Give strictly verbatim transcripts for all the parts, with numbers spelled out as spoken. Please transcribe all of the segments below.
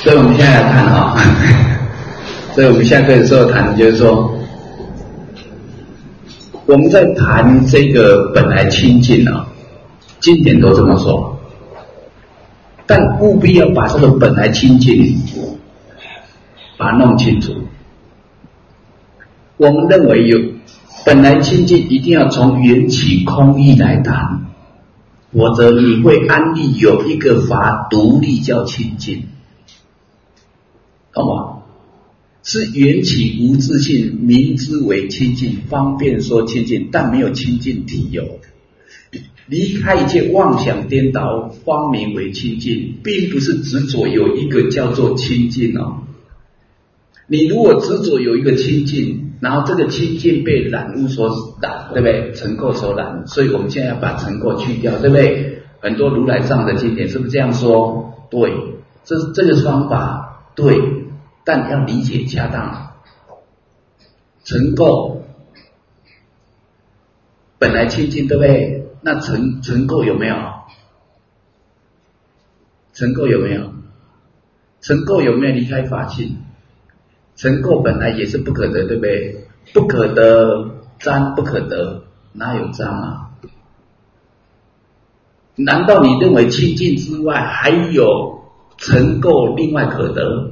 所以我们现在来看哈、哦，所以我们下课的时候谈的就是说，我们在谈这个本来清净啊、哦，经典都这么说，但务必要把这个本来清净把它弄清楚。我们认为有本来清净一定要从缘起空义来谈，否则你会安立有一个法独立叫清净，懂吗？是缘起无自性，名之为清净，方便说清净，但没有清净体有。离开一切妄想颠倒，方名为清净，并不是执着有一个叫做清净哦。你如果执着有一个清净，然后这个清净被染污所染，对不对？尘垢所染，所以我们现在要把尘垢去掉，对不对？很多如来藏的经典是不是这样说？对，这这个方法对，但要理解恰当。尘垢本来清净，对不对？那尘尘垢有没有？尘垢有没有？尘垢有没有离开法性？尘垢本来也是不可得，对不对？不可得沾，不可得，哪有沾啊？难道你认为清净之外还有尘垢另外可得？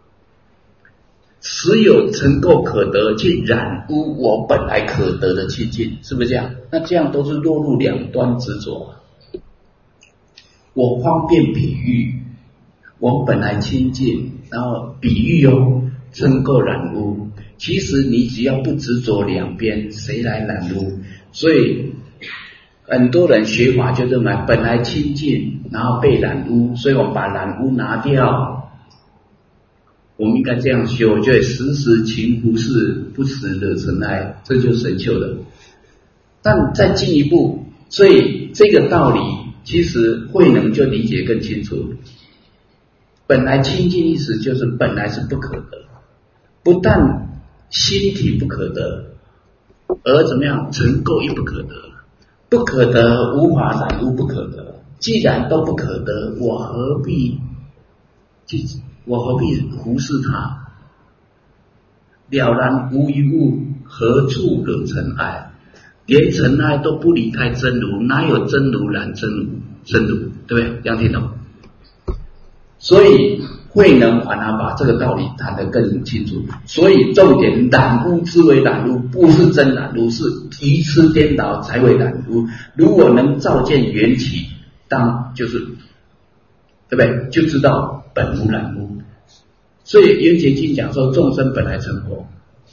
只有尘垢可得，去染污我本来可得的清净，是不是这样？那这样都是落入两端执着。我方便比喻，我本来清净，然后比喻哦。尘垢染污，其实你只要不执着两边，谁来染污？所以很多人学法就认为本来清净，然后被染污，所以我们把染污拿掉。我们应该这样修，就时时勤拂拭，不使惹尘埃，这就是神秀的。但再进一步，所以这个道理其实慧能就理解更清楚。本来清净意思就是本来是不可得。不但心体不可得，而怎么样？尘垢亦不可得，不可得无法染污不可得。既然都不可得，我何必我何必忽视它？了然无一物，何处惹尘埃？连尘埃都不离开真如，哪有真如染真如？真如，对不对？这样听懂？所以慧能反而把这个道理谈得更清楚，所以重点染污之为染污，不是真染污，是愚痴颠倒才为染污。如果能照见缘起，当就是对不对？就知道本无染污。所以圆觉经讲说，众生本来成佛，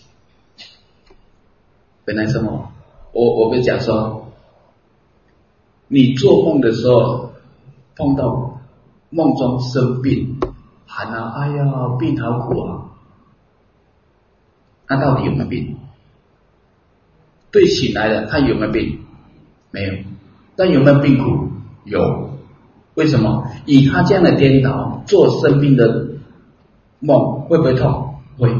本来成佛。我我跟你讲说，你做梦的时候碰到梦中生病。喊啊！哎呀，病好苦啊！那到底有没有病？对醒来的他有没有病？没有。但有没有病苦？有。为什么？以他这样的颠倒，做生病的梦会不会痛？会。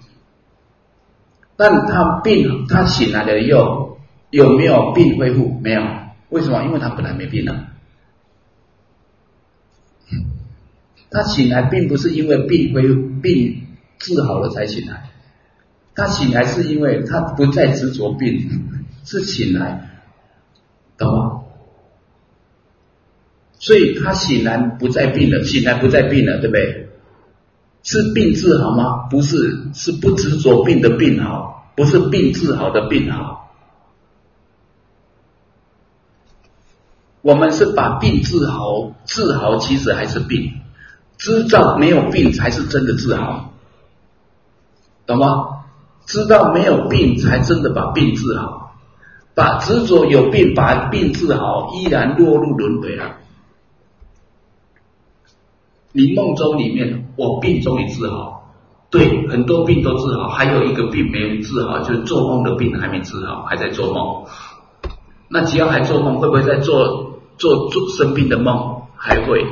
但他病，他醒来了以后有没有病恢复？没有。为什么？因为他本来没病了。他醒来并不是因为病恢病治好了才醒来，他醒来是因为他不再执着病，是醒来，懂吗？所以他醒来不再病了，醒来不再病了，对不对？是病治好吗？不是，是不执着病的病好，不是病治好的病好。我们是把病治好，治好其实还是病。知道没有病才是真的治好，懂吗？知道没有病才真的把病治好，把执着有病把病治好，依然落入轮回了。你梦中里面，我病终于治好，对，很多病都治好，还有一个病没治好，就是做梦的病还没治好，还在做梦。那只要还做梦，会不会在做做做生病的梦？还会。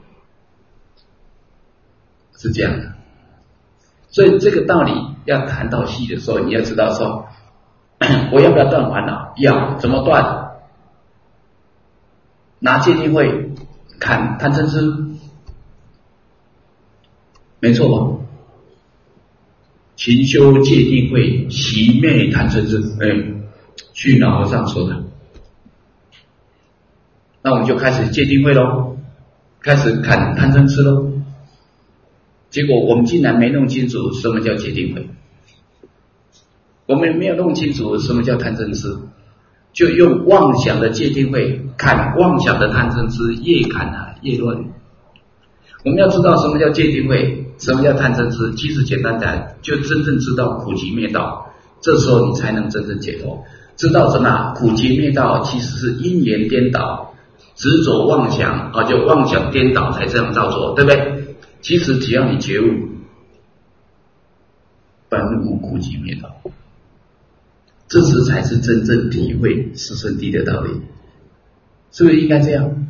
是这样的，所以这个道理要谈到细的时候，你要知道说，我要不要断烦恼？要，怎么断？拿戒定慧砍贪嗔痴， 没错吧？勤修戒定慧，息灭贪嗔痴。哎，虚脑和尚说的。那我们就开始戒定慧咯，开始砍贪嗔痴咯。结果我们竟然没弄清楚什么叫戒定慧，我们没有弄清楚什么叫贪嗔痴，就用妄想的戒定慧砍妄想的贪嗔痴，越砍啊越乱。我们要知道什么叫戒定慧，什么叫贪嗔痴，其实简单讲，就真正知道苦集灭道，这时候你才能真正解脱。知道什么？苦集灭道其实是因缘颠倒，执着妄想啊，就妄想颠倒才这样造作，对不对？其实只要你觉悟，本无苦集灭道，这时才是真正体会四圣谛的道理，是不是应该这样？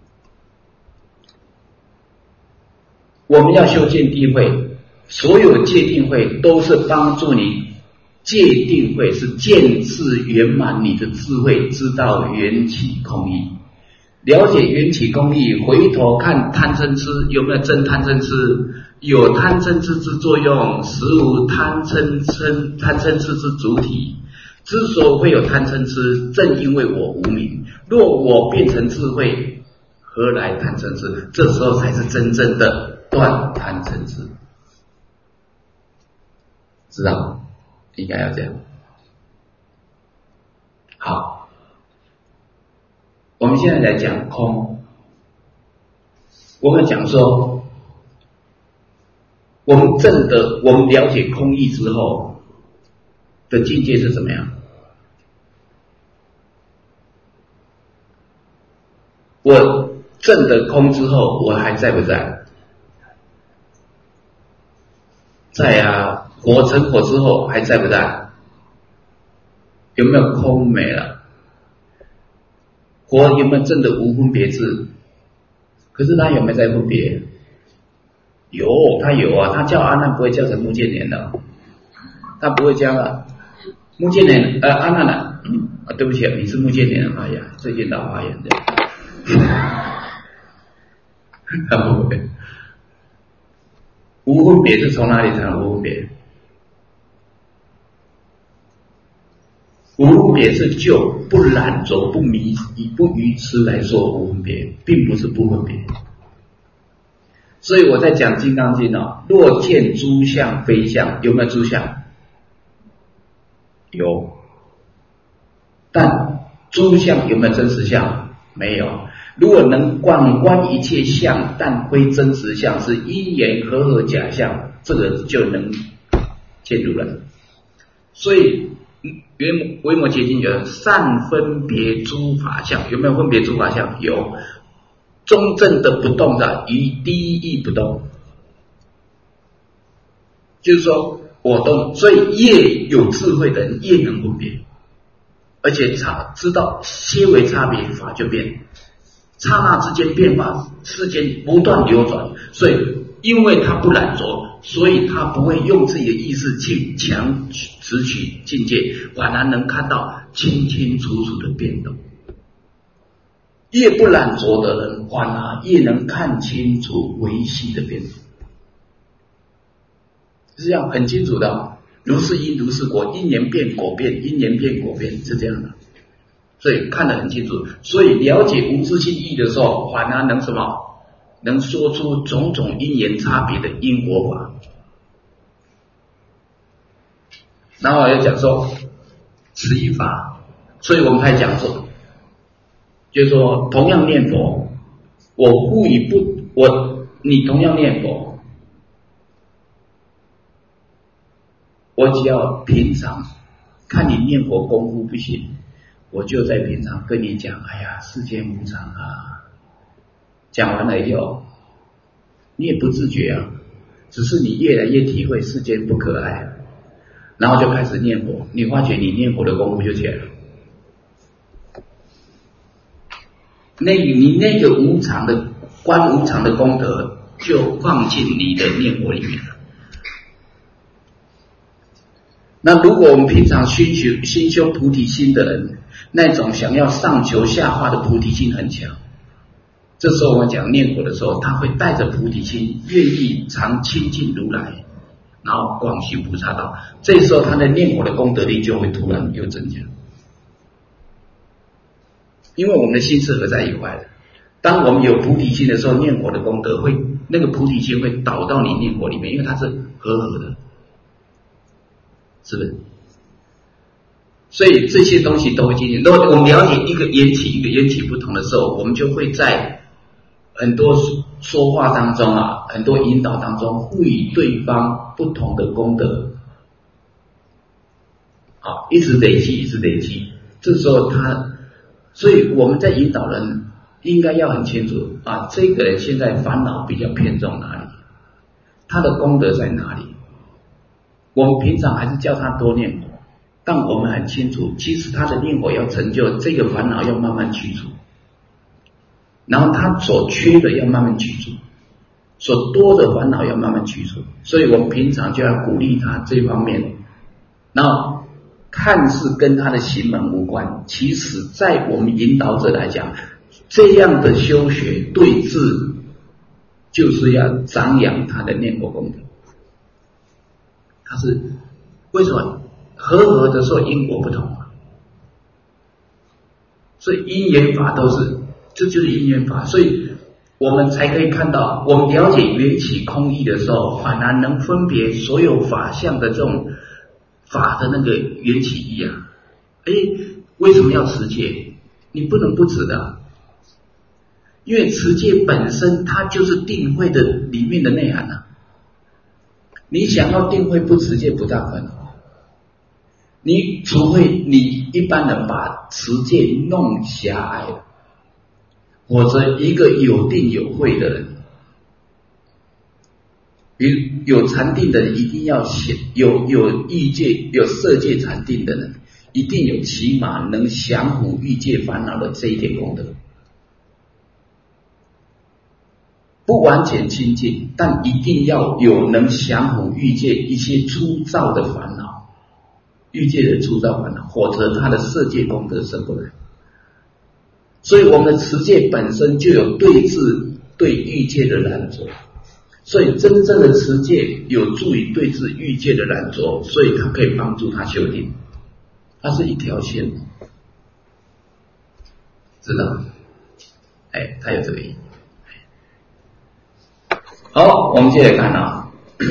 我们要修戒定慧，所有戒定慧都是帮助你，戒定慧是见智圆满你的智慧，知道缘起空义，了解缘起空义，回头看贪嗔痴有没有真贪嗔痴，有贪嗔痴之作用，实无贪嗔嗔贪嗔痴之主体。之所以会有贪嗔痴，正因为我无明。若我变成智慧，何来贪嗔痴？这时候才是真正的断贪嗔痴，知道？应该要这样。好，我们现在来讲空。我们讲说，我们证得，我们了解空义之后的境界是怎么样？我证得空之后，我还在不在？在啊。火成火之后还在不在？有没有空没了？火有没有证得无分别智？可是他有没有在分别？有，他有啊，他叫阿难不会叫成目犍连的，他不会叫啊。目犍连呃阿难啊，嗯啊对不起啊，你是目犍连的发言，最近老发言的，他不会。无分别是从哪里谈无分别？无分别是就不染着、不迷、不愚痴来说无分别，并不是不分别。所以我在讲《金刚经》哦，若见诸相非相，有没有诸相？有。但诸相有没有真实相？没有。如果能广观一切相，但非真实相，是因缘和合假象，这个就能见入了。所以圆维摩诘经讲善分别诸法相，有没有分别诸法相？有。中正的不动的于第一义不动，就是说我动，所以越有智慧的人越能分别，而且差知道些微差别法就变，刹那之间变化，世间不断流转，所以因为他不染着，所以他不会用自己的意识去强直取境界，反而能看到清清楚楚的变动。越不染着的人，反而越能看清楚微细的变动，是这样很清楚的。如是因如是果，因缘变果变，因缘变果变，是这样的。所以看得很清楚，所以了解无自性义的时候，反而能什么？能说出种种因缘差别的因果法。然后要讲说此一法，所以我们才讲说。就是说，同样念佛，我故意不，我你同样念佛，我只要平常看你念佛功夫不行，我就在平常跟你讲，哎呀，世间无常啊。讲完了以后，你也不自觉啊，只是你越来越体会世间不可爱，然后就开始念佛，你发觉你念佛的功夫就起来了。那你那个无常的观无常的功德就放进你的念佛里面了。那如果我们平常心修心修菩提心的人，那种想要上求下化的菩提心很强， 这时候我们讲念佛的时候，他会带着菩提心，愿意常亲近如来，然后广行菩萨道。这时候他的念佛的功德力就会突然又增加，因为我们的心是合在一块的。当我们有菩提心的时候，念佛的功德会，那个菩提心会导到你念佛里面，因为它是和合的，是不是？所以这些东西都会进行。如果我们了解一个缘起一个缘起不同的时候，我们就会在很多说话当中啊，很多引导当中赋予对方不同的功德，啊，一直累积，一直累积。这时候他，所以我们在引导人应该要很清楚啊，这个人现在烦恼比较偏重哪里，他的功德在哪里。我们平常还是叫他多念佛，但我们很清楚，其实他的念佛要成就，这个烦恼要慢慢去除，然后他所缺的要慢慢去除，所多的烦恼要慢慢去除。所以我们平常就要鼓励他这方面，然后看似跟他的行门无关，其实在我们引导者来讲，这样的修学对治就是要长养他的念佛功德。他是为什么和合的时候因果不同啊？所以因缘法都是，这就是因缘法，所以我们才可以看到，我们了解缘起空义的时候，反而能分别所有法相的这种法的那个缘起义啊。哎，为什么要持戒？你不能不持的，因为持戒本身它就是定慧的里面的内涵啊。你想要定慧不持戒不大可能，你除非你一般人把持戒弄狭隘了，或者一个有定有慧的人，比如有禅定的人一定要有有欲界有色界禅定的人，一定有起码能降伏欲界烦恼的这一点功德。不完全清净，但一定要有能降伏欲界一些粗糙的烦恼，欲界的粗糙烦恼，否则他的色界功德生不来。所以我们的持戒本身就有对治对欲界的染着，所以真正的持戒有助于对治欲界的染着，所以它可以帮助他修定，它是一条线，知道？哎，它有这个意义。好，我们接着看啊，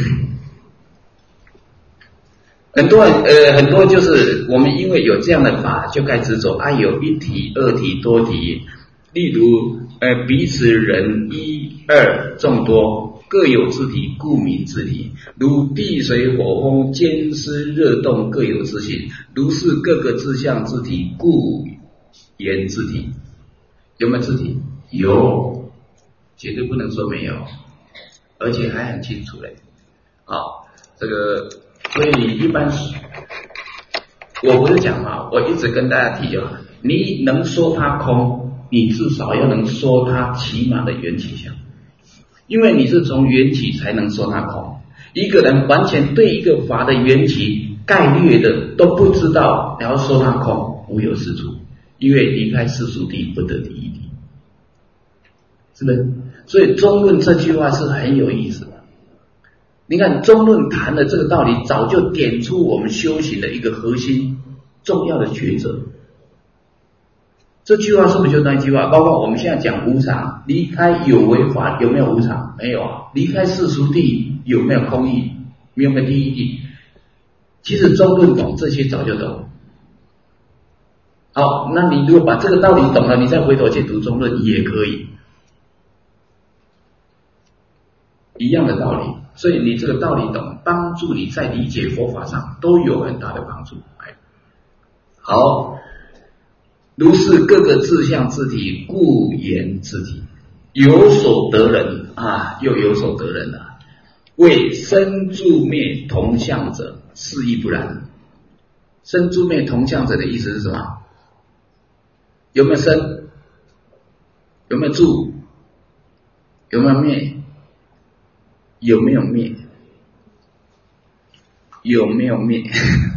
很多人呃很多就是我们因为有这样的法，就该执着啊，有一体、二体、多体，例如呃彼此人一二众多，各有自体，故名自体。如地水火风坚湿热动，各有自性，如是各个自相自体，故言自体。有没有自体？有，绝对不能说没有。而且还很清楚嘞，啊，这个，所以一般我不是讲嘛，我一直跟大家提啊，你能说它空，你至少要能说它起码的缘起相，因为你是从缘起才能说它空。一个人完全对一个法的缘起概略的都不知道，然后说它空，无有是处，因为离开世俗谛，不得第一谛，是不是？所以中论这句话是很有意思的。你看中论谈的这个道理，早就点出我们修行的一个核心重要的抉择。这句话是不是就那一句话？包括我们现在讲无常，离开有为法有没有无常？没有啊。离开世俗谛有没有空义？有没有第一谛？其实中论懂这些早就懂。好，那你如果把这个道理懂了，你再回头去读中论也可以。一样的道理，所以你这个道理懂，帮助你在理解佛法上都有很大的帮助。好，如是各个自相自体，故言自体。有所得人啊，又有所得人了。为生住灭同相者，是亦不然。生住灭同相者的意思是什么？有没有生？有没有住？有没有灭？有没有灭？有没有灭？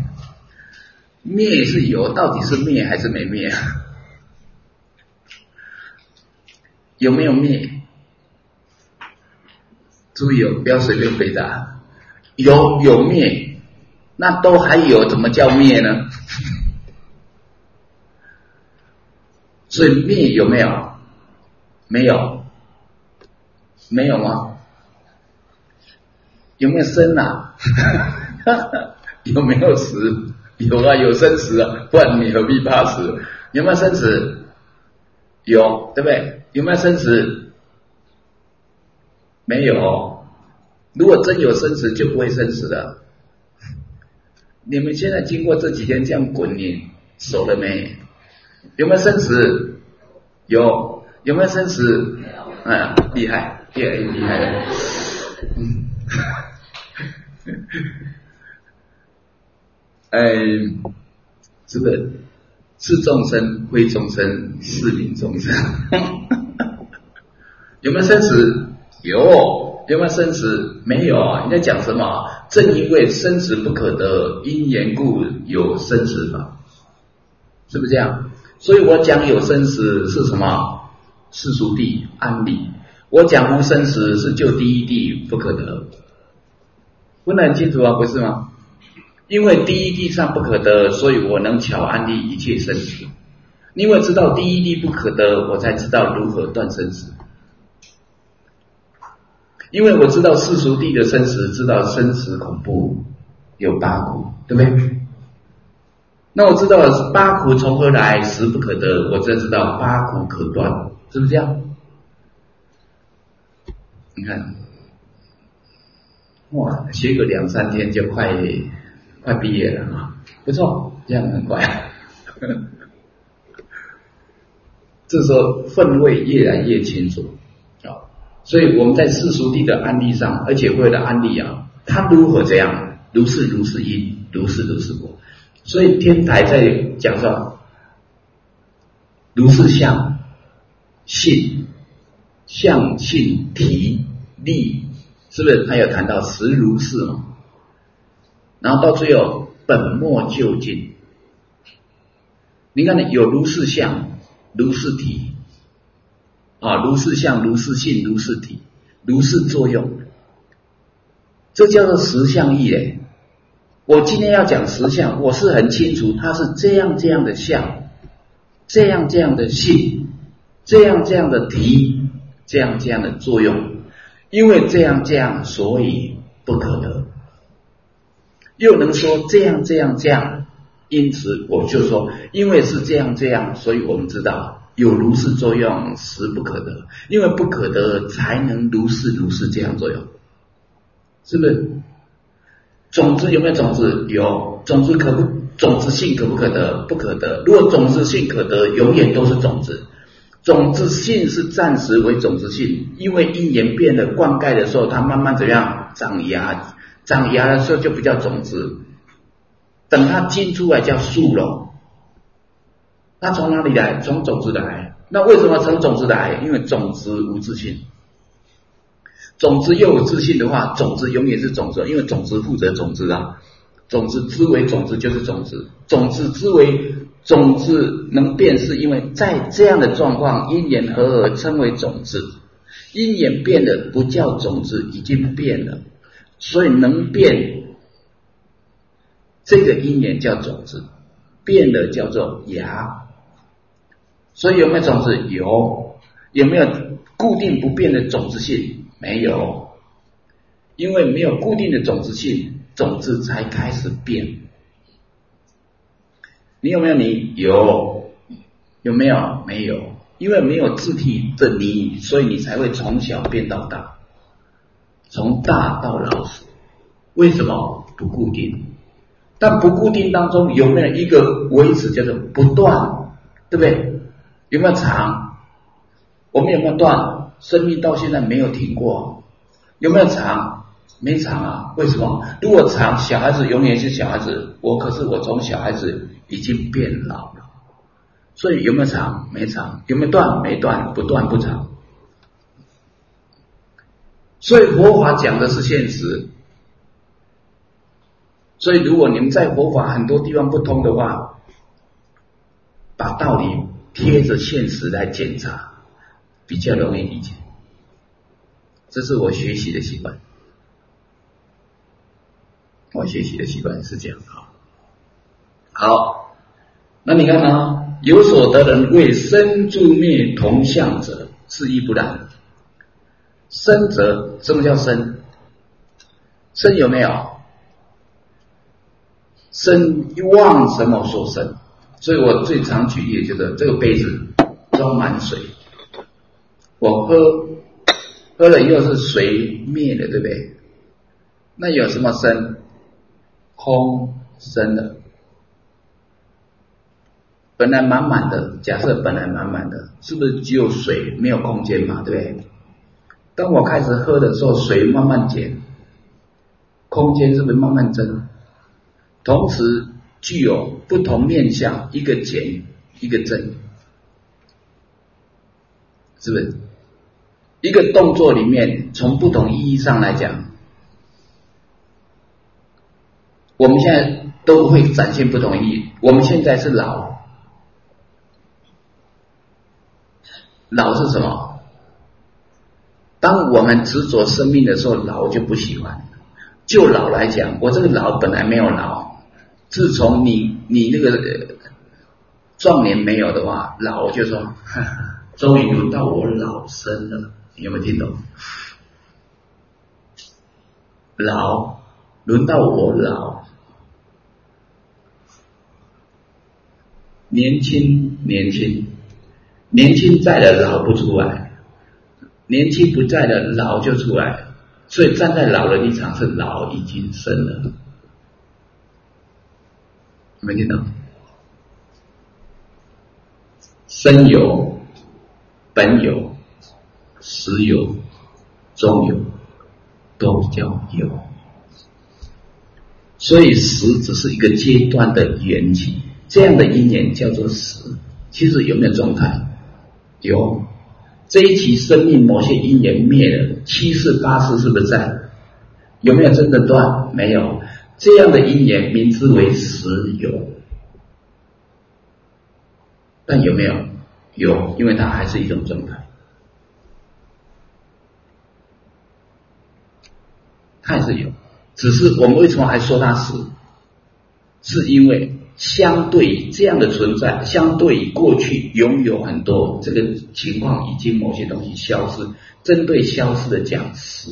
灭是有，到底是灭还是没灭啊？ 有没有灭？注意哦，不要随便回答。有有灭，那都还有，怎么叫灭呢？所以灭有没有？没有，没有吗？有没有生啊？有没有死？有啊，有生死啊，不然你何必怕死？有没有生死？有，对不对？有没有生死？没有。如果真有生死，就不会生死了。你们现在经过这几天这样滚，你熟了没？有没有生死？有。有没有生死？嗯，厉害，厉害，厉害了。嗯。哎，这个是众生，非众生，是名众生。有没有生死？有。有没有生死？没有啊！你在讲什么？正因为生死不可得，因缘故有生死法，是不是这样？所以我讲有生死是什么？世俗谛安理。我讲无生死是就第一谛不可得。问得很清楚啊，不是吗？因为第一谛上不可得，所以我能巧安立一切生死。因为知道第一谛不可得，我才知道如何断生死。因为我知道世俗谛的生死，知道生死恐怖，有八苦，对不对？那我知道了八苦从何来，实不可得，我才知道八苦可断，是不是这样？你看，哇，学个两三天就快快毕业了啊，不错，这样很快。这时候分位越来越清楚。所以我们在世俗谛的案例上，而且为了案例啊，它如何这样？如是如是因，如是如是果。所以天台在讲说，如是相、性、相性体力，是不是？他有谈到实如是嘛？然后到最后本末究竟。你看，有如是相、如是体。啊，如是相，如是性，如是体，如是作用，这叫做实相义诶。我今天要讲实相，我是很清楚，它是这样这样的相，这样这样的性，这样这样的体，这样这样的作用。因为这样这样，所以不可得。又能说这样这样这样，因此我就说，因为是这样这样，所以我们知道。有如是作用，实不可得，因为不可得，才能如是如是这样作用，是不是？种子有没有种子？有。种子可不种子性可不可得？不可得。如果种子性可得，永远都是种子。种子性是暂时为种子性，因为因缘变了，灌溉的时候，它慢慢怎样长芽？长芽的时候就不叫种子，等它经出来叫树了。它从哪里来？从种子来。那为什么从种子来？因为种子无自性。种子又有自性的话，种子永远是种子，因为种子负责种子啊。种子之为种子就是种子，种子之为种子能变，是因为在这样的状况，因缘合而称为种子。因缘变了，不叫种子，已经变了，所以能变，这个因缘叫种子，变了叫做芽。所以有没有种子？有。有没有固定不变的种子性？没有。因为没有固定的种子性，种子才开始变。你有没有你？有。有没有？没有。因为没有自体的你，所以你才会从小变到大，从大到老死。为什么？不固定。但不固定当中有没有一个维持叫做不断，对不对？有没有长？我们有没有断？生命到现在没有停过。有没有长？没长啊。为什么？如果长，小孩子永远是小孩子，我可是我从小孩子已经变老了。所以有没有长？没长。有没有断？没断，不断不长。所以佛法讲的是现实。所以如果你们在佛法很多地方不通的话，把道理贴着现实来检查， 比较容易理解。这是我学习的习惯，我学习的习惯是这样。好，好，那你看啊，有所得人为生住灭同相者，是亦不然。生者，什么叫生？生有没有？生望什么所生？所以我最常举例就是这个杯子装满水，我喝喝了以后是水灭了，对不对？那有什么生？空生的。本来满满的，假设本来满满的，是不是只有水没有空间嘛，对不对？当我开始喝的时候，水慢慢减，空间是不是慢慢增？同时具有不同面向，一个减一个增，是不是？一个动作里面，从不同意义上来讲，我们现在都会展现不同意义。我们现在是老，老是什么？当我们执着生命的时候，老就不喜欢。就老来讲，我这个老本来没有老，自从你你那个、呃、壮年没有的话，老就说，哈哈，终于轮到我老生了。你有没有听懂？老，轮到我老。年轻，年轻，年轻在了，老不出来；年轻不在了，老就出来。所以站在老的立场是老已经生了，没听懂？生有、本有、实有、中有，都叫有。所以实只是一个阶段的缘起，这样的因缘叫做实。其实有没有状态？有。这一期生命某些因缘灭了，七世八世是不是在？有没有真的断？没有。这样的因缘名之为实有。但有没有？有，因为它还是一种状态，它还是有。只是我们为什么还说它实？是因为相对这样的存在，相对于过去拥有很多这个情况，已经某些东西消失。针对消失的讲实，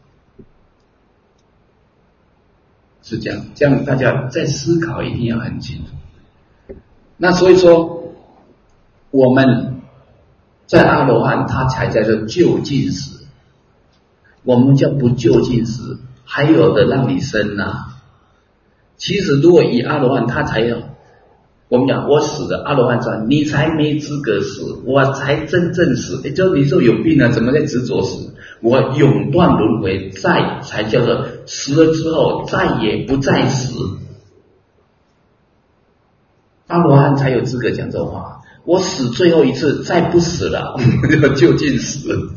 是这样。这样大家在思考一定要很清楚。那所以说，我们在阿罗汉，他才叫做究竟实。我们叫不究竟实，还有的让你生啊。其实如果以阿罗汉，他才有，我们讲我死的阿罗汉说你才没资格死，我才真正死。也就你说有病啊，怎么在执着死？我永断轮回，再才叫做死了之后再也不再死。阿罗汉才有资格讲这话。我死最后一次，再不死了，我究竟死。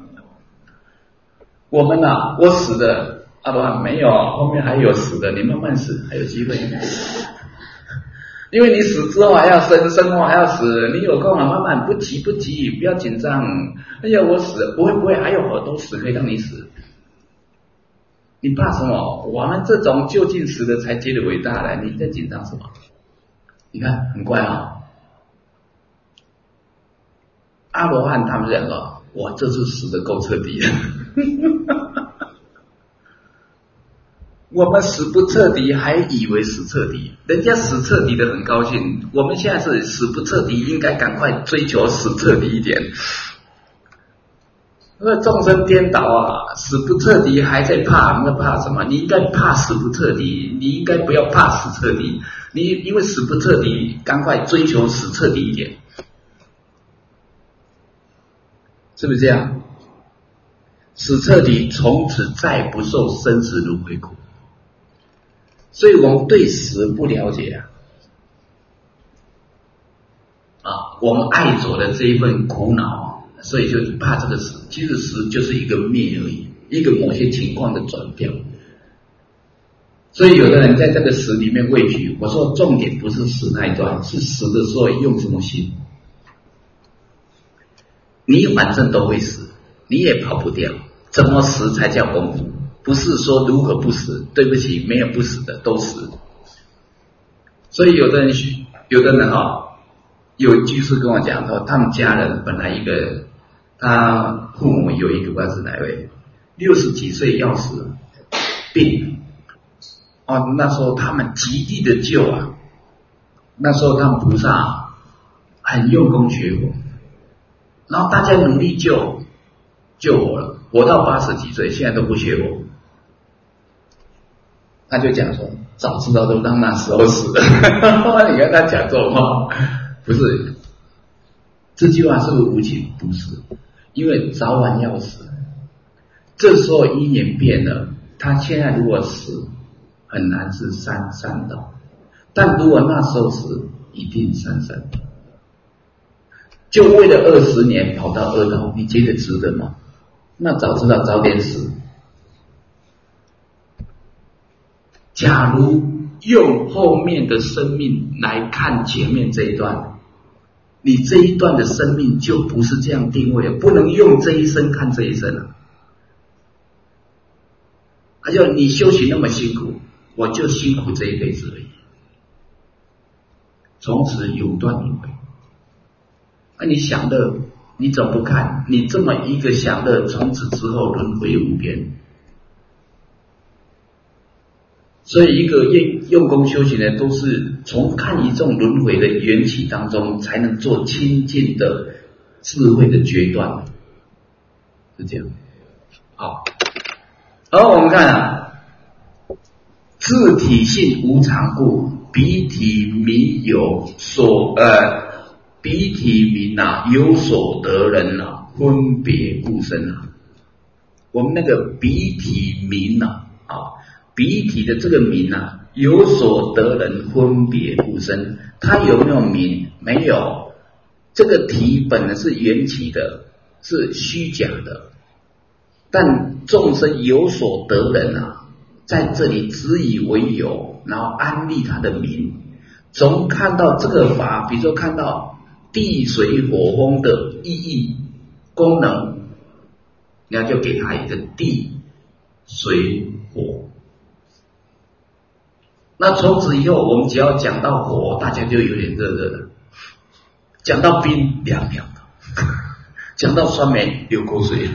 我们啊，我死的。阿罗汉没有，后面还有死的，你慢慢死，还有机会。因为你死之后还要生，生后还要死，你有空啊，慢慢，不急不急，不要紧张。哎呀，我死了，不会不会，还有好多死可以让你死。你怕什么？我们这种究竟死的才觉得伟大了，你在紧张什么？你看很怪啊、哦。阿罗汉他们两个，哇，这次死的够彻底了。我们死不彻底，还以为死彻底，人家死彻底的很高兴。我们现在是死不彻底，应该赶快追求死彻底一点。那众生颠倒啊，死不彻底还在怕，那怕什么？你应该怕死不彻底，你应该不要怕死彻底。你因为死不彻底，赶快追求死彻底一点，是不是这样？死彻底，从此再不受生死轮回苦。所以我们对死不了解啊，啊，我们爱着的这一份苦恼，所以就怕这个死。其实死就是一个灭而已，一个某些情况的转掉。所以有的人在这个死里面畏惧。我说重点不是死那一段，是死的时候用什么心。 你反正都会死，你也跑不掉，怎么死才叫功夫？不是说如何不死，对不起，没有不死的，都死。所以有的人，有的人哦，有居士跟我讲说，他们家人本来一个，他父母有一个不知道是哪位，六十几岁要死，病，哦，那时候他们极力的救啊，那时候他们菩萨很用功学佛，然后大家努力救，救活了，活到八十几岁，现在都不学佛。他就讲说，早知道都让那时候死了。你看他讲这种话，不是这句话是不是无情？不是，因为早晚要死。这时候因缘变了，他现在如果死，很难是三三道；但如果那时候死，一定三三道。就为了二十年跑到二道，你觉得值得吗？那早知道早点死。假如用后面的生命来看前面这一段，你这一段的生命就不是这样定位了，不能用这一生看这一生了。而且你修行那么辛苦，我就辛苦这一辈子而已，从此有断有回。啊，你享乐，你怎么不看？你这么一个享乐，从此之后轮回无边。所以一个用用功修行的，都是从看一众轮回的缘起当中，才能做清净的智慧的决断，是这样。好，而我们看啊，自体性无常故，彼体名有所呃，彼体名啊有所得人啊，分别故生啊。我们那个彼体名啊啊。彼体的这个名啊，有所得人分别故生，它有没有名？没有。这个体本来是缘起的，是虚假的，但众生有所得人啊，在这里只以为有，然后安立他的名。从看到这个法，比如说看到地水火风的意义功能，那就给他一个地水火。那从此以后，我们只要讲到火，大家就有点热热的；讲到冰，凉凉的；讲到酸梅，流口水，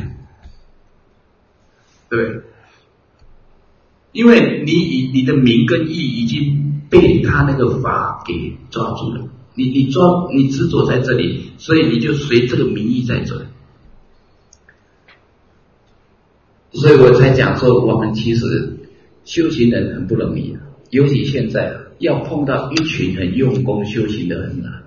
对不对？因为你你的名跟义已经被他那个法给抓住了，你你抓你执着在这里，所以你就随这个名义在走。所以我才讲说，我们其实修行人很不容易啊。尤其现在要碰到一群很用功修行的很难，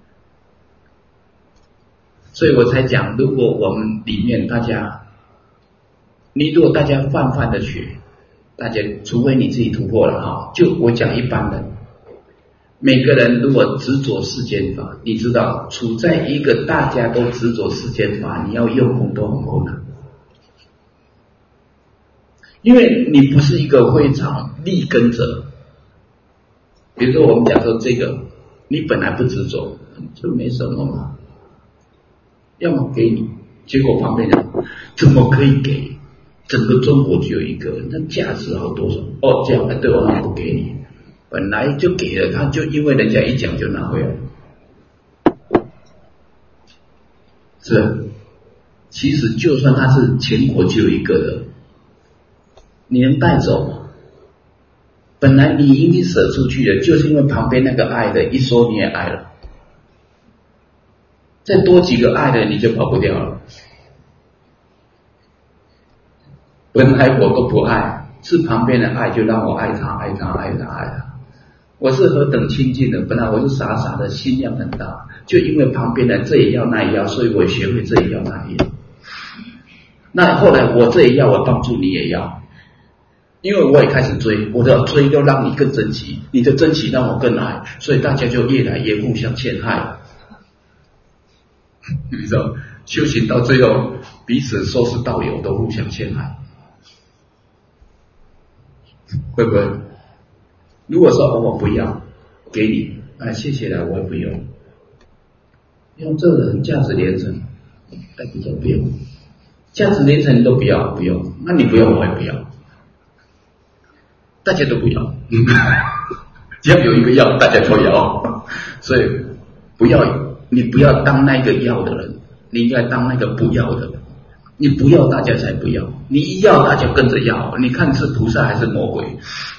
所以我才讲，如果我们里面大家，你如果大家泛泛的学，大家除非你自己突破了哈，就我讲一般人，每个人如果执着世间法，你知道处在一个大家都执着世间法，你要用功都很困难。因为你不是一个非常立根者，比如说我们讲说这个，你本来不执着，这没什么嘛，要么给你，结果旁边人怎么可以给？整个中国只有一个，那价值好多少？哦，这样对我那不给你，本来就给了，他就因为人家一讲就拿回来，是，其实就算他是全国只有一个的，你能带走吗？本来你应该舍出去的，就是因为旁边那个爱的一说你也爱了，再多几个爱的你就跑不掉了。本来我都不爱，是旁边的爱就让我爱他爱他爱他爱他。我是何等亲近的，本来我是傻傻的，心量很大，就因为旁边的这也要那也要，所以我学会这也要那也要。那后来我这也要，我帮助你也要。因为我也开始追，我要追要让你更珍惜，你的珍惜让我更爱，所以大家就越来越互相陷害。你知道，修行到最后，彼此说是道友都互相陷害，会不会？如果说、哦、我不要，给你，啊，谢谢了，我也不用，用这个人价值连城， 大家都不要，价值连城都不要，不要，那你不要我也不要，大家都不要，只要有一个要，大家都要，所以不要，你不要当那个要的人，你应该当那个不要的人。你不要，大家才不要；你一要，大家跟着要。你看是菩萨还是魔鬼？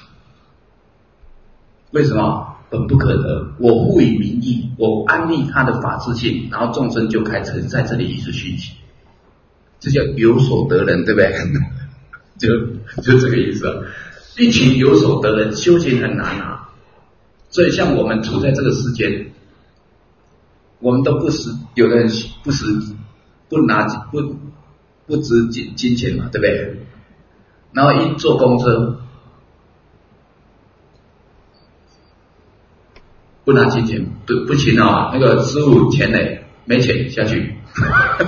为什么？本不可得。我赋予名义，我安立他的法治性，然后众生就开始在这里一直熏习，这叫有所得人，对不对？就就这个意思啊。一群有所得人，修行很难啊。所以像我们处在这个世间，我们都不识，有的人不识，不拿不。不值金金钱嘛，对不对？然后一坐公车，不拿金钱，不不行啊、哦！那个师傅钱呢？没钱下去。他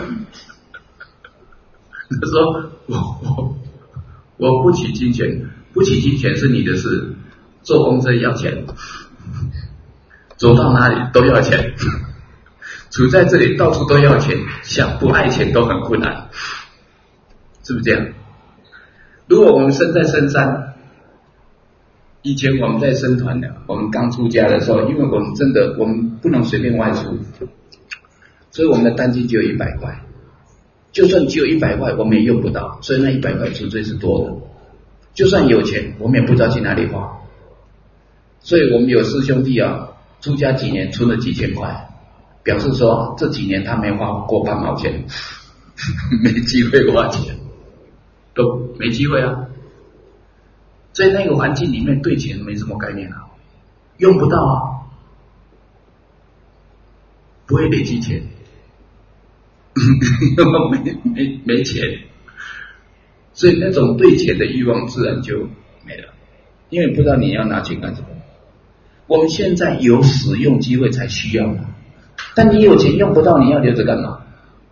说我我我不取金钱，不取金钱是你的事。坐公车要钱，走到哪里都要钱，处在这里到处都要钱，想不爱钱都很困难。是不是这样？如果我们身在深山，以前我们在僧团的，我们刚出家的时候，因为我们真的我们不能随便外出，所以我们的单金只有一百块，就算只有一百块，我们也用不到，所以那一百块纯粹是多的。就算有钱，我们也不知道去哪里花，所以我们有师兄弟啊，出家几年存了几千块，表示说这几年他没花过半毛钱，没机会花钱。都没机会啊，在那个环境里面对钱没什么概念啊，用不到啊，不会累积钱，没没没钱，所以那种对钱的欲望自然就没了，因为不知道你要拿钱干什么。我们现在有使用机会才需要的，但你有钱用不到，你要留着干嘛？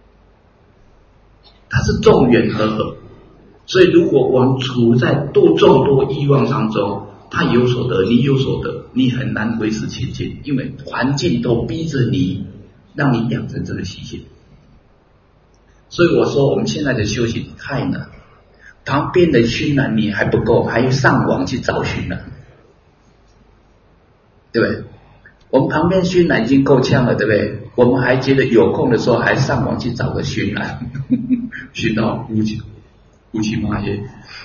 它是众缘和合。所以如果我们处在多众多欲望当中，他有所得，你有所得，你很难维持前进，因为环境都逼着你，让你养成这个习性。所以我说我们现在的修行太难，旁边的熏染你还不够，还要上网去找熏染，对不对？我们旁边熏染已经够呛了，对不对？我们还觉得有空的时候还上网去找个熏染，熏到乌漆乌漆嘛黑。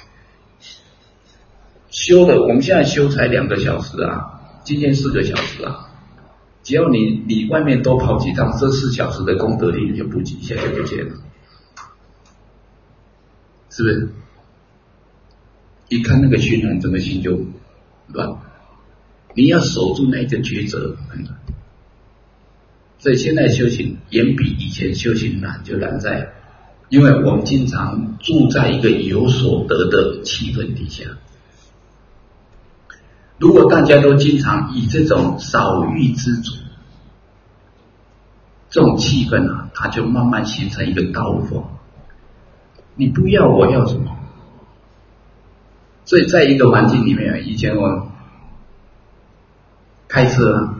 修的，我们现在修才两个小时啊，今天四个小时啊。只要你你外面多跑几趟，这四小时的功德力就不一下就不见了，是不是？一看那个熏染，整个心就乱。你要守住那个抉择很难，所以现在修行远比以前修行难，就难在，因为我们经常住在一个有所得的气氛底下。如果大家都经常以这种少欲知足，这种气氛啊，它就慢慢形成一个高峰。你不要我要什么？所以在一个环境里面，以前我开车，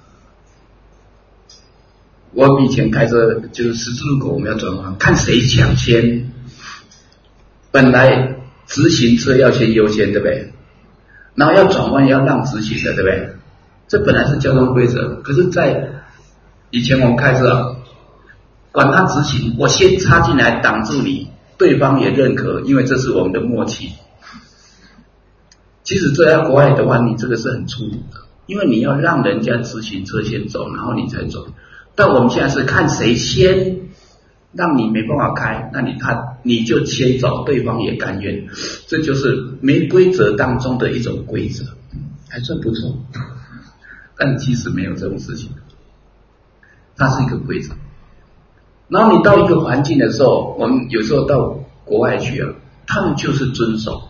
我以前开车就是十字路口我们要转弯，看谁抢先。本来直行车要先优先，对不对？然后要转弯要让直行的，对不对？这本来是交通规则，可是在以前我们开车啊，管他直行，我先插进来挡住你，对方也认可，因为这是我们的默契。其实这在国外的话，你这个是很粗鲁的，因为你要让人家直行车先走，然后你才走。但我们现在是看谁先让你没办法开，那你他你就先走，对方也甘愿，这就是没规则当中的一种规则，还算不错。但其实没有这种事情，它是一个规则。然后你到一个环境的时候，我们有时候到国外去啊，他们就是遵守，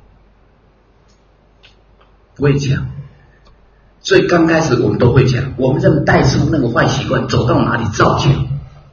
不会抢。所以刚开始我们都会抢，我们认带出那个坏习惯，走到哪里照抢，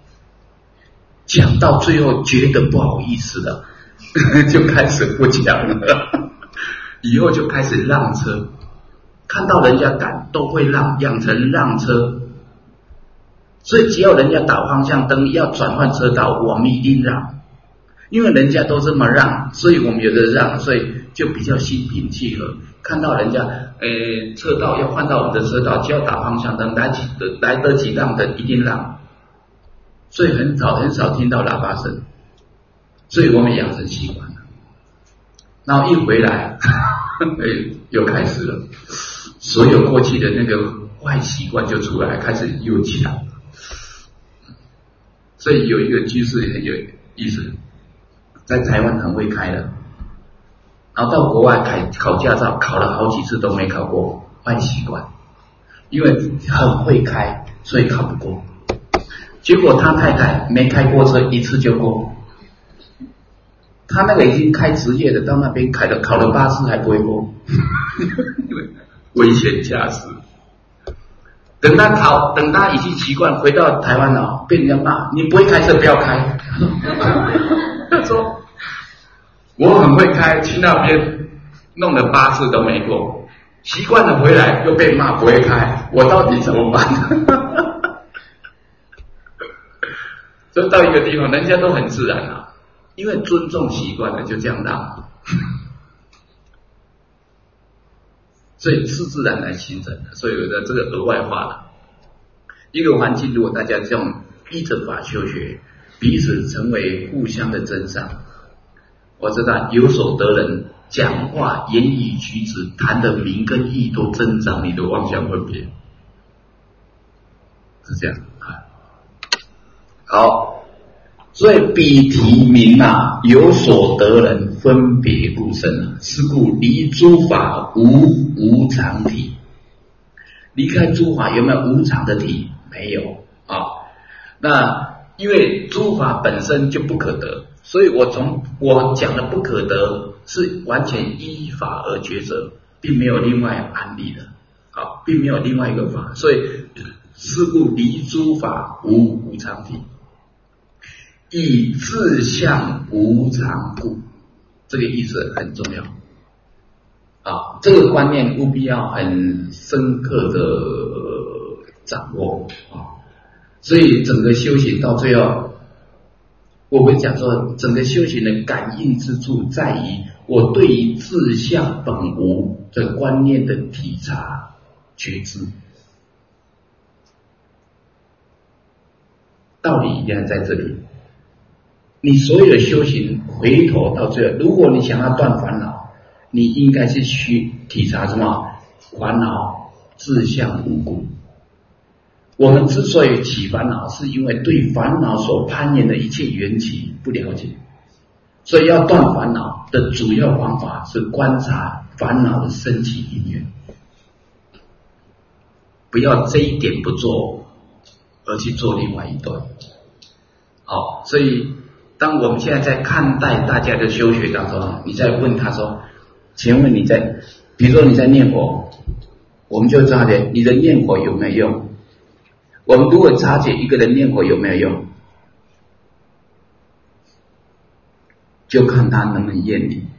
抢到最后觉得不好意思了，就开始不抢了，以后就开始让车，看到人家赶都会让，养成让车， 所以只要人家打方向灯要转换车道，我们一定让，因为人家都这么让，所以我们有的让，所以就比较心平气和。看到人家呃车道要换到我们的车道，只要打方向灯，来来得及让的一定让，所以很少很少听到喇叭声，所以我们养成习惯了。然后一回来，又开始了，所有过去的那个坏习惯就出来，开始又强。所以有一个居士很有意思，在台湾很会开的，然后到国外考考驾照，考了好几次都没考过，坏习惯，因为很会开，所以考不过。结果他太太没开过车，一次就过。他那个已经开职业的，到那边开了考了八次还不会过，危险驾驶。等他考，等他已经习惯，回到台湾了，被人家骂，你不会开车不要开。他说我很会开，去那边弄了八次都没过，习惯了回来又被骂不会开，我到底怎么办？就到一个地方，人家都很自然啊，因为尊重习惯了，就这样让。所以是自然来形成的，所以有的这个额外化的一个环境，如果大家这样依着法修学，彼此成为互相的增上，我知道有所得人，讲话言语举止谈的名跟义都增长你的妄想分别，是这样啊。好，所以彼提名啊，有所得人分别故生啊，是故离诸法无无常体。离开诸法有没有无常的体？没有啊。那因为诸法本身就不可得，所以我从我讲的不可得是完全依法而抉择，并没有另外安立的，啊，并没有另外一个法，所以是故离诸法无无常体。以自相无常故，这个意思很重要啊，这个观念务必要很深刻的掌握啊。所以整个修行到最后，我们讲说，整个修行的感应之处在于我对于自相本无的观念的体察觉知，道理一定在这里。你所有的修行回头到最后，如果你想要断烦恼，你应该是去体察什么？烦恼自相无故。我们之所以起烦恼，是因为对烦恼所攀缘的一切缘起不了解，所以要断烦恼的主要方法是观察烦恼的升起因缘，不要这一点不做，而去做另外一段。好，所以当我们现在在看待大家的修学当中，你在问他说，请问你在，比如说你在念佛，我们就知道你的念佛有没有用？我们如果察觉一个人念佛有没有用，就看他能不能厌离，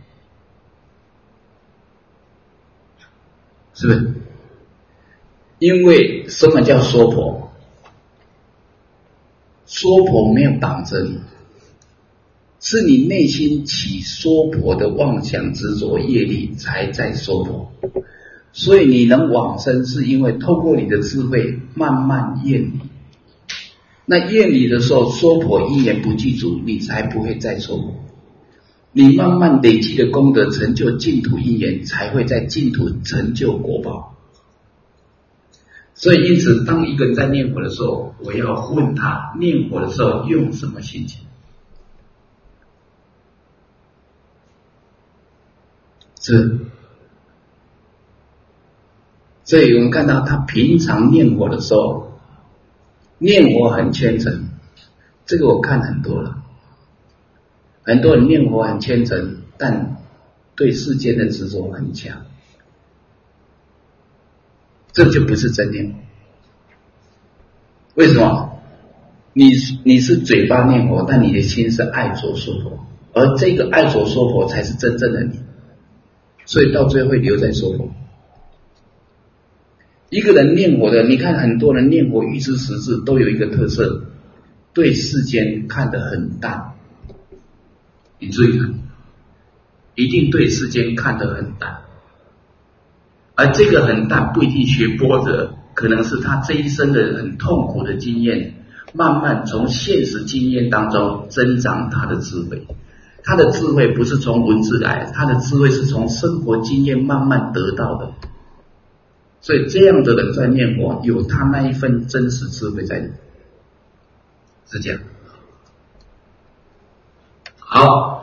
是不是？因为什么叫娑婆？娑婆没有绑着你，是你内心起娑婆的妄想执着业力才在娑婆。所以你能往生，是因为透过你的智慧慢慢厌离。那厌离的时候，娑婆因缘不具足，你才不会在娑婆。你慢慢累积的功德，成就净土因缘，才会在净土成就果报。所以因此，当一个人在念佛的时候，我要问他念佛的时候用什么心情？是。所以我们看到他平常念佛的时候，念佛很虔诚，这个我看很多了。很多人念佛很虔诚，但对世间的执着很强，这就不是真念佛。为什么？你你是嘴巴念佛，但你的心是爱着娑婆，而这个爱着娑婆才是真正的你，所以到最后会留在娑婆。 一个人念佛的，你看很多人念佛预知时至都有一个特色，对世间看得很淡。你注意看，一定对世间看得很淡。而这个很淡不一定学般若，可能是他这一生的很痛苦的经验，慢慢从现实经验当中增长他的智慧。他的智慧不是从文字来，他的智慧是从生活经验慢慢得到的。所以这样的人在念佛，有他那一份真实智慧在里面，是这样。好，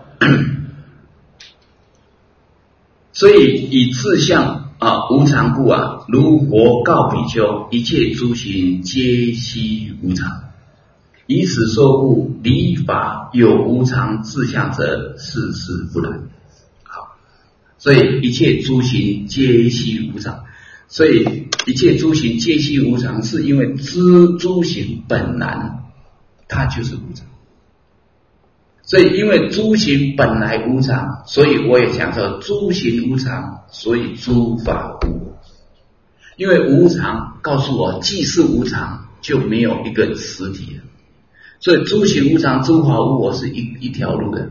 所以以志向啊无常故啊，如佛告比丘，一切诸行皆悉无常。以此说故，理法有无常志向者，事事不然。好，所以一切诸行皆悉无常。所以一切诸行皆悉无常，是因为知诸行本然，它就是无常。所以因为诸行本来无常，所以我也讲说诸行无常，所以诸法无我。因为无常告诉我，既是无常，就没有一个实体了。所以诸行无常，诸法无我是一一条路的。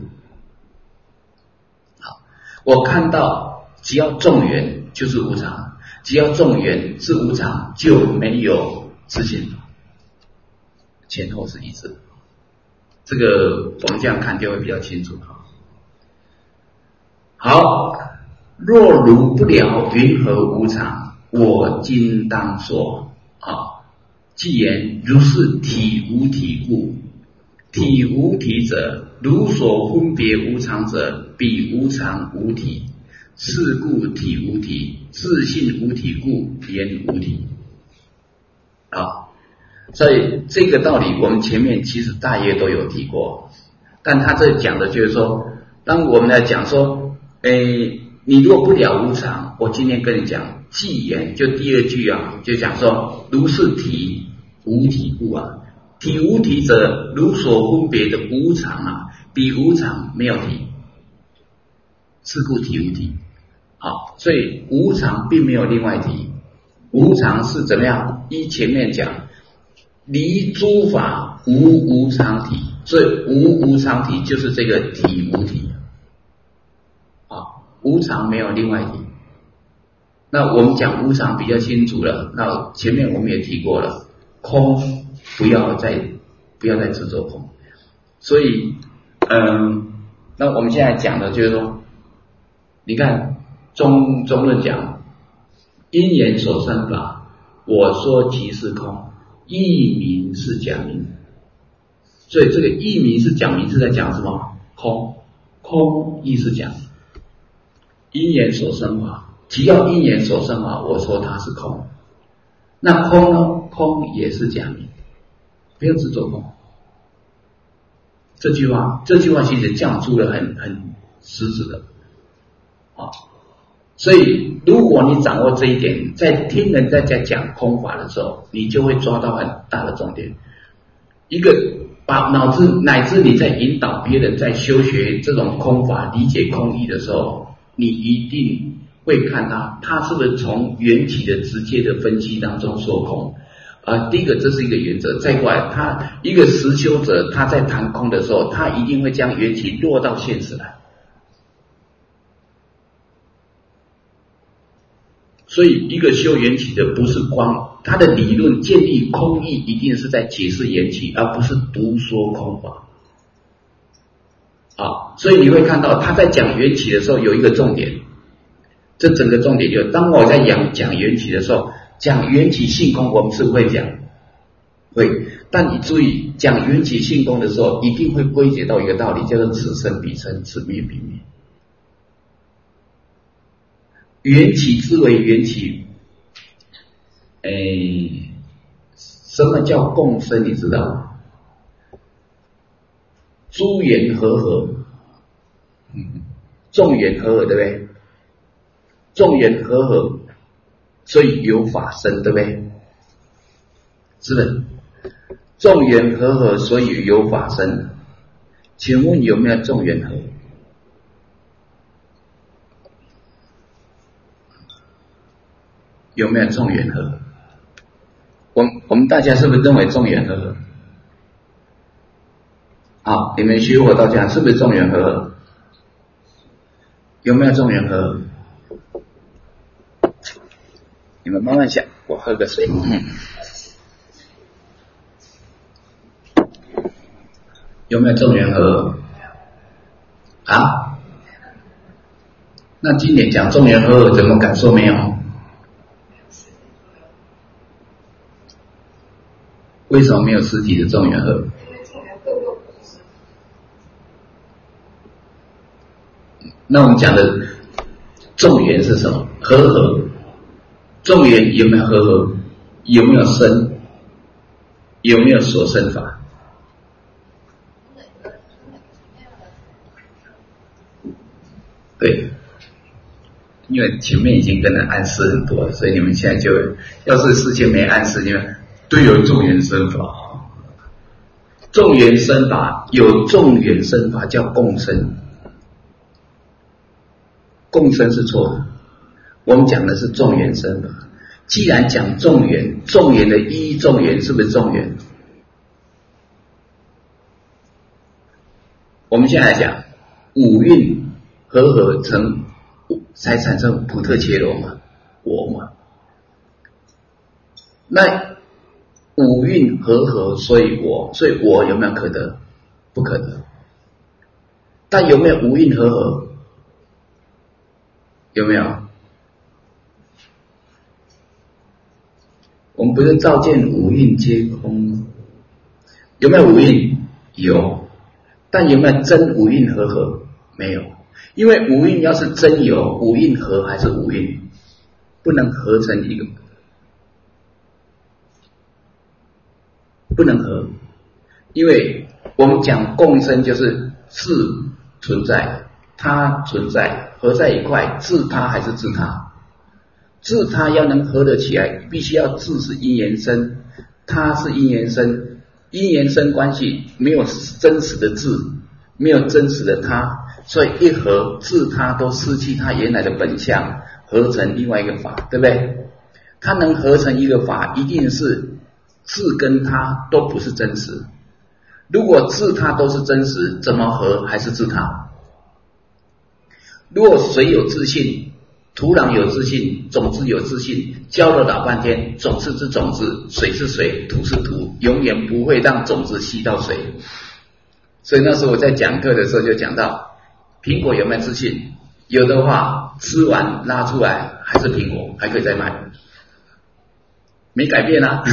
好，我看到只要众缘就是无常，只要众缘是无常，就没有自性，前后是一致的。这个我们这样看就会比较清楚。好，若如不了云何无常，我今当说啊。既言如是体无体故，体无体者，如所分别无常者，彼无常无体。是故体无体，自性无体故，言无体。啊，所以这个道理我们前面其实大约都有提过，但他这讲的就是说，当我们来讲说，诶，你如果不了无常，我今天跟你讲，既言就第二句啊，就讲说，如是体无体故啊，体无体者，如所分别的无常啊，彼无常没有体，是故体无体。好，所以无常并没有另外体，无常是怎么样？依前面讲，离诸法无无常体，所以无无常体就是这个体无体。好，无常没有另外体。那我们讲无常比较清楚了，那前面我们也提过了，空不要再不要再执着空。所以，嗯，那我们现在讲的就是说，你看中中论讲因缘所生法，我说即是空，义名是假名。所以这个义名是假名是在讲什么？空，空亦是假名。因缘所生法，只要因缘所生法，我说它是空。那空呢？空也是假名，不要执着空。这句话，这句话其实讲出了很很实质的啊。所以，如果你掌握这一点，在听人家在讲空法的时候，你就会抓到很大的重点。一个把脑子乃至你在引导别人在修学这种空法、理解空义的时候，你一定会看他，他是不是从缘起的直接的分析当中说空。啊，第一个这是一个原则，再过来，他一个实修者他在谈空的时候，他一定会将缘起落到现实来。所以一个修缘起的不是光，他的理论建立空义一定是在解释缘起，而不是独说空法。啊，所以你会看到他在讲缘起的时候有一个重点，这整个重点就是当我在讲讲缘起的时候，讲缘起性空我们是会讲，会，但你注意讲缘起性空的时候，一定会归结到一个道理，叫做此生彼生，此灭彼灭。缘起之为缘起，诶，什么叫共生？你知道吗？诸缘和合，嗯，众缘和合，对不对？众缘和合，所以有法生，对不对？是不是？众缘和合，所以有法生。请问有没有众缘和合？有没有众缘和合？ 我们大家是不是认为众缘和合？好，你们学佛道家是不是众缘和合？有没有众缘和合？你们慢慢想，我喝个水。嗯，有没有众缘和合？啊？那今年讲众缘和合，怎么感受没有？为什么没有实体的众缘和合？那我们讲的众缘是什么？和合。众缘有没有和合？有没有生？有没有所生法？对，因为前面已经跟人暗示很多了，所以你们现在就，要是事先没暗示，你们都有众缘生法。众缘生法有众缘生法叫共生，共生是错的。我们讲的是众缘生法。既然讲众缘，众缘的一众缘是不是众缘？我们现在来讲五蕴和合成，才产生普特伽罗嘛，我嘛。那五蕴和合，所以我，所以我有没有可得？不可得。但有没有五蕴和合？有没有？我们不是照见五蕴皆空吗？有没有五蕴？有。但有没有真五蕴和合？没有。因为五蕴要是真有，五蕴合还是五蕴，不能合成一个，不能合。因为我们讲共生就是自存在，他存在，合在一块，自他还是自他？自他要能合得起来，必须要自是因缘生，他是因缘生，因缘生关系没有真实的自，没有真实的他，所以一合自他都失去他原来的本相，合成另外一个法，对不对？他能合成一个法，一定是自跟他都不是真实。如果自他都是真实，怎么合还是自他？如果水有自性，土壤有自性，种子有自性，浇了老半天，种子是种子，水是水，土是土，永远不会让种子吸到水。所以那时候我在讲课的时候就讲到，苹果有没有自性？有的话，吃完拉出来还是苹果，还可以再卖，没改变啊。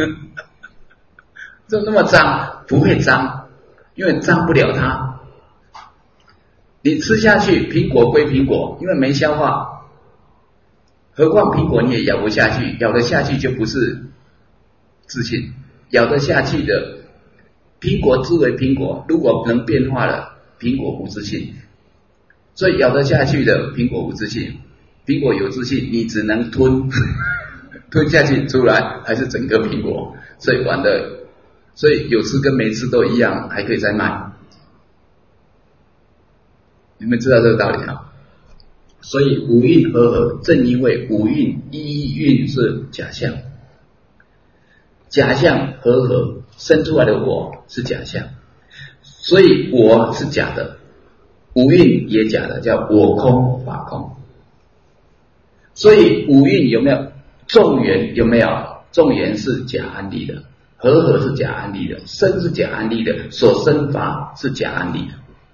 这那么脏？不会脏，因为脏不了它。你吃下去，苹果归苹果，因为没消化。何况苹果你也咬不下去，咬得下去就不是自信，咬得下去的苹果之为苹果，如果能变化了，苹果无自信。所以咬得下去的苹果无自信，苹果有自信，你只能吞吞下去出来还是整个苹果，所以玩的，所以有吃跟没吃都一样，还可以再卖。你们知道这个道理啊？所以五蕴和合，正因为五蕴一蕴是假象，假象和合生出来的我是假象，所以我是假的，五蕴也假的，叫我空法空。所以五蕴有没有众缘？有没有？众缘是假安立的，和合是假安立的，生是假安立的，所生法是假安立的。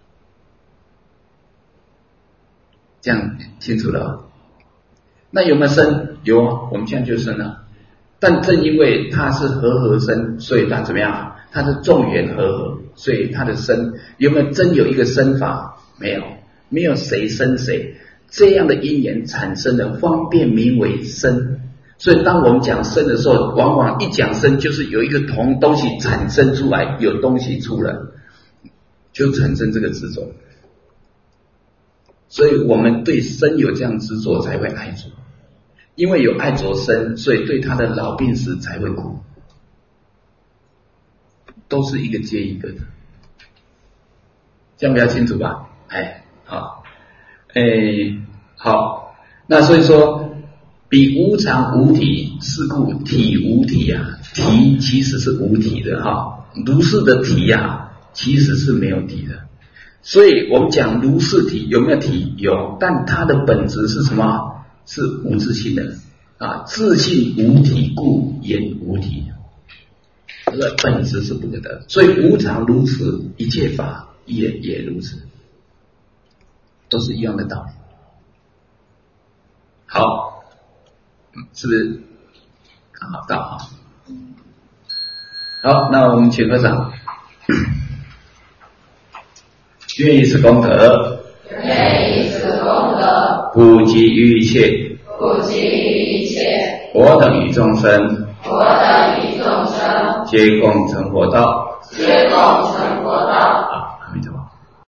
这样清楚了。那有没有生？有啊，我们现在就生了。但正因为它是和合生，所以它怎么样？它是众缘和合，所以它的生有没有真有一个生法？没有，没有谁生谁。这样的因缘产生的方便名为生。所以当我们讲生的时候，往往一讲生就是有一个同东西产生出来，有东西出来，就产生这个执着。所以我们对生有这样执着才会爱着，因为有爱着生，所以对他的老病死才会苦，都是一个接一个的，这样比较清楚吧？哎，好，哎，好，那所以说比无常无体，是故体无体啊，体其实是无体的哈，如是的体啊，其实是没有体的。所以我们讲如是体有没有体？有，但它的本质是什么？是无自性的啊，自性无体故言无体，这个本质是不可得。所以无常如此，一切法也也如此，都是一样的道理。好，是不是刚好到啊？好，那我们请合掌。愿以此功德， 愿以此功德， 普及于一切， 普及于一切， 我等与众生， 我等与众生， 皆共成佛道， 皆共成佛道。